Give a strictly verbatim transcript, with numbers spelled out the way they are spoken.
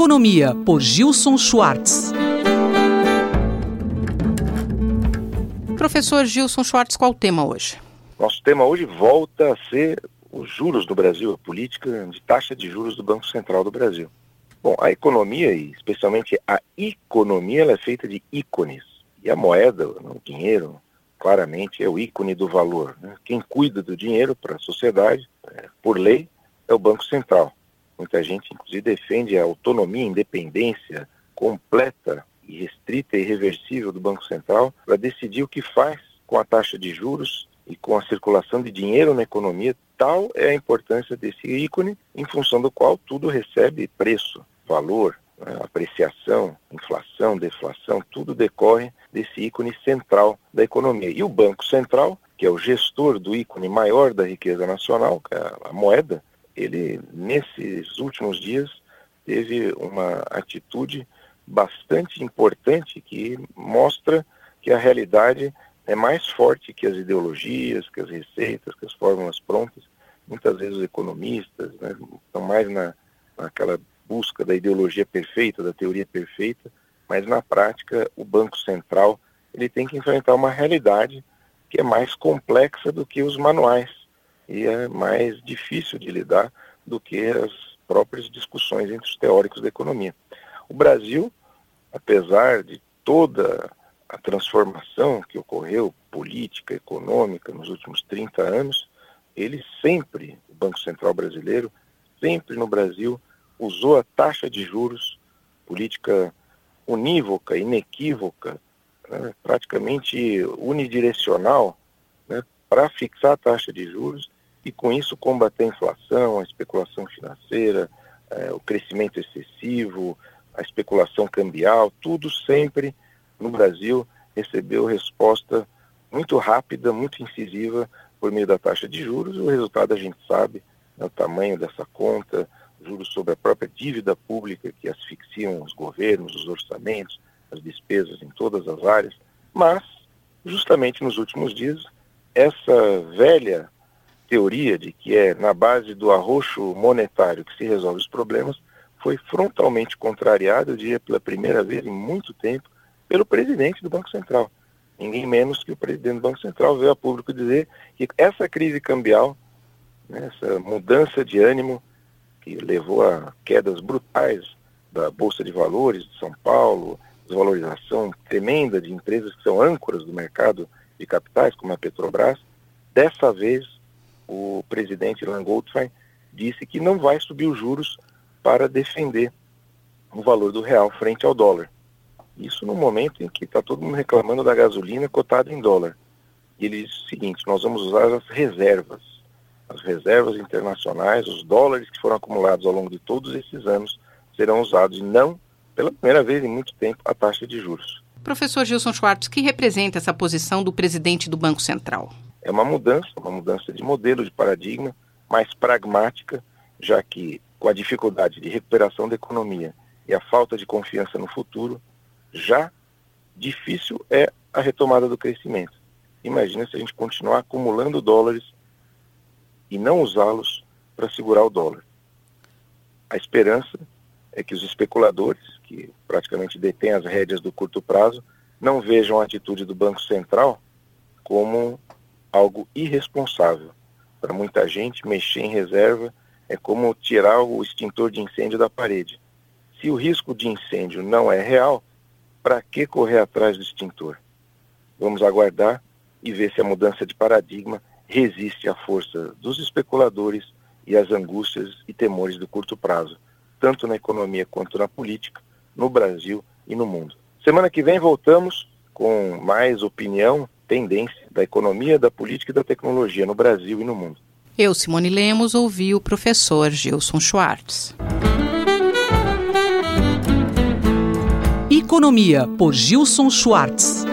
Economia, por Gilson Schwartz. Professor Gilson Schwartz, qual o tema hoje? Nosso tema hoje volta a ser os juros do Brasil, a política de taxa de juros do Banco Central do Brasil. Bom, a economia, e especialmente a economia, ela é feita de ícones. E a moeda, o dinheiro, claramente é o ícone do valor, né? Quem cuida do dinheiro para a sociedade, é, por lei, é o Banco Central. Muita gente, inclusive, defende a autonomia, a independência completa e restrita e irreversível do Banco Central para decidir o que faz com a taxa de juros e com a circulação de dinheiro na economia. Tal é a importância desse ícone, em função do qual tudo recebe preço, valor, né, apreciação, inflação, deflação, tudo decorre desse ícone central da economia. E o Banco Central, que é o gestor do ícone maior da riqueza nacional, que é a moeda, ele, nesses últimos dias, teve uma atitude bastante importante que mostra que a realidade é mais forte que as ideologias, que as receitas, que as fórmulas prontas. Muitas vezes os economistas, né, estão mais na, naquela busca da ideologia perfeita, da teoria perfeita, mas na prática o Banco Central ele tem que enfrentar uma realidade que é mais complexa do que os manuais e é mais difícil de lidar do que as próprias discussões entre os teóricos da economia. O Brasil, apesar de toda a transformação que ocorreu, política, econômica, nos últimos trinta anos, ele sempre, o Banco Central brasileiro, sempre no Brasil, usou a taxa de juros, política unívoca, inequívoca, né, praticamente unidirecional, né, para fixar a taxa de juros e com isso combater a inflação, a especulação financeira, eh, o crescimento excessivo, a especulação cambial, tudo sempre no Brasil recebeu resposta muito rápida, muito incisiva por meio da taxa de juros. O resultado a gente sabe, né, o tamanho dessa conta, juros sobre a própria dívida pública que asfixiam os governos, os orçamentos, as despesas em todas as áreas. Mas, justamente nos últimos dias, essa velha teoria de que é na base do arroxo monetário que se resolve os problemas foi frontalmente contrariada, eu diria pela primeira vez em muito tempo, pelo presidente do Banco Central. Ninguém menos que o presidente do Banco Central veio a público dizer que essa crise cambial, né, essa mudança de ânimo que levou a quedas brutais da Bolsa de Valores de São Paulo, desvalorização tremenda de empresas que são âncoras do mercado de capitais, como a Petrobras, dessa vez o presidente Ilan Goldfein disse que não vai subir os juros para defender o valor do real frente ao dólar. Isso no momento em que está todo mundo reclamando da gasolina cotada em dólar. E ele disse o seguinte: nós vamos usar as reservas, as reservas internacionais, os dólares que foram acumulados ao longo de todos esses anos serão usados e não, pela primeira vez em muito tempo, a taxa de juros. Professor Gilson Schwartz, o que representa essa posição do presidente do Banco Central? É uma mudança, uma mudança de modelo, de paradigma, mais pragmática, já que com a dificuldade de recuperação da economia e a falta de confiança no futuro, já difícil é a retomada do crescimento. Imagina se a gente continuar acumulando dólares e não usá-los para segurar o dólar. A esperança é que os especuladores, que praticamente detêm as rédeas do curto prazo, não vejam a atitude do Banco Central como algo irresponsável. Para muita gente, mexer em reserva é como tirar o extintor de incêndio da parede. Se o risco de incêndio não é real, para que correr atrás do extintor? Vamos aguardar e ver se a mudança de paradigma resiste à força dos especuladores e às angústias e temores do curto prazo, tanto na economia quanto na política, no Brasil e no mundo. Semana que vem voltamos com mais opinião, tendência da economia, da política e da tecnologia no Brasil e no mundo. Eu, Simone Lemos, ouvi o professor Gilson Schwartz. Economia, por Gilson Schwartz.